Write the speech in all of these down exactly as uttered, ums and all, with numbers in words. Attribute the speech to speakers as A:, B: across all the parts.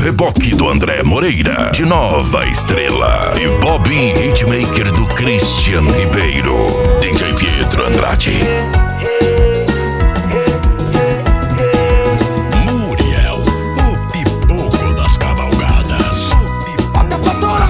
A: Reboque do André Moreira, de Nova Estrela. E Bob Hitmaker do Christian Ribeiro. D J Pietro Andrade.
B: Muriel, o pipoco das cavalgadas.
C: Bota pra torar.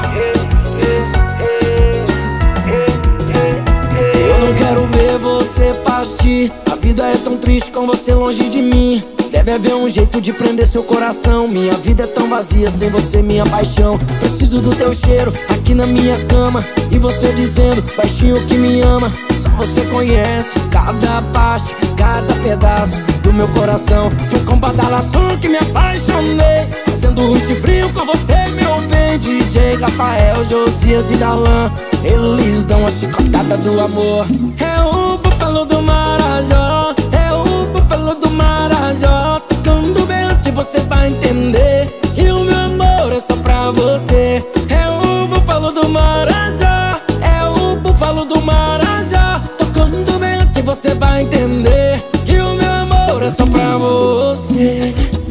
C: Eu não quero ver você partir. A vida é tão triste com você longe de mim. Deve haver um jeito de prender seu coração. Minha vida é tão vazia sem você, minha paixão. Preciso do teu cheiro aqui na minha cama. E você dizendo baixinho que me ama. Só você conhece cada parte, cada pedaço do meu coração. Foi com badalação que me apaixonei, fazendo rush frio com você, meu bem. D J Rafael, Josias e Darlan, eles dão a chicotada do amor. É o búfalo do Marajó, é o búfalo do Marajó. Tocando bem antes você vai entender que o meu amor é só pra você. É o búfalo do Marajó, é o búfalo do Marajó. Tocando bem antes você vai entender que o meu amor é só pra você.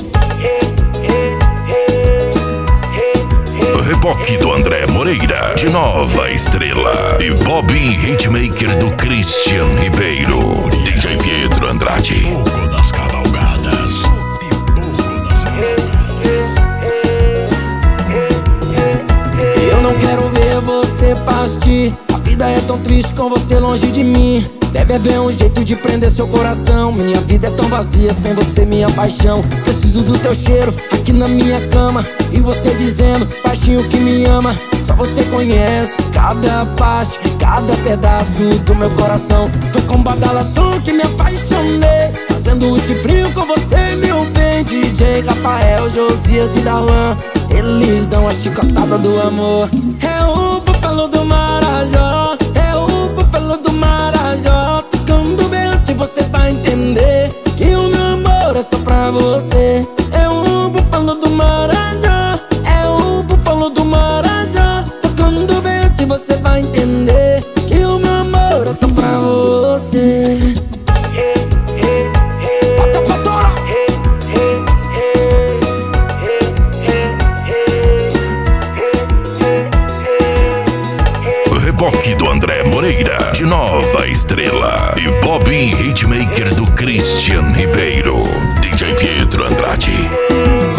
A: Reboque do André Moreira, de Nova Estrela. E Bob Hitmaker do Christian Ribeiro. D J Pietro Andrade.
B: Pipoco das cavalgadas. Pipoco das cavalgadas.
C: Eu não quero ver você partir. A vida é tão triste com você longe de mim. Deve haver um jeito de prender seu coração. Minha vida é tão vazia sem você, minha paixão. Preciso do teu cheiro aqui na minha cama. E você dizendo baixinho que me ama. Só você conhece cada parte, cada pedaço do meu coração. Foi com badalação que me apaixonei, fazendo esse frio com você, meu bem. D J Rafael, Josias e Darlan, eles dão a chicotada do amor. É o búfalo do Marajó, é o búfalo do Marajó. Tocando bem antes você vai entender que o meu amor é só pra você. É o búfalo do Marajó, é o búfalo do Marajó. Tocando bem antes você vai entender que o meu amor é só pra você. Bota pra torar.
A: Reboque do André Moreira, de Nova Estrela. E Bob Hitmaker do Christian Ribeiro. D J Pietro Andrade.